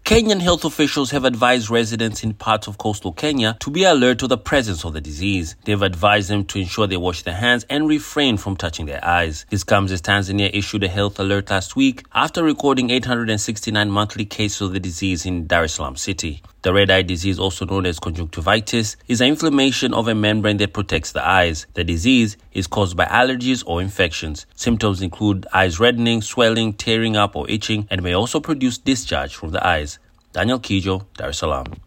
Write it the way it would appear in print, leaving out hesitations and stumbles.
Kenyan health officials have advised residents in parts of coastal Kenya to be alert to the presence of the disease. They've advised them to ensure they wash their hands and refrain from touching their eyes. This comes as Tanzania issued a health alert last week after recording 869 monthly cases of the disease in Dar es Salaam city. The red eye disease, also known as conjunctivitis, is an inflammation of a membrane that protects the eyes. The disease is caused by allergies or infections. Symptoms include eyes reddening, swelling, tearing up or itching, and may also produce discharge from the eyes. Daniel Kijo, Dar es Salaam.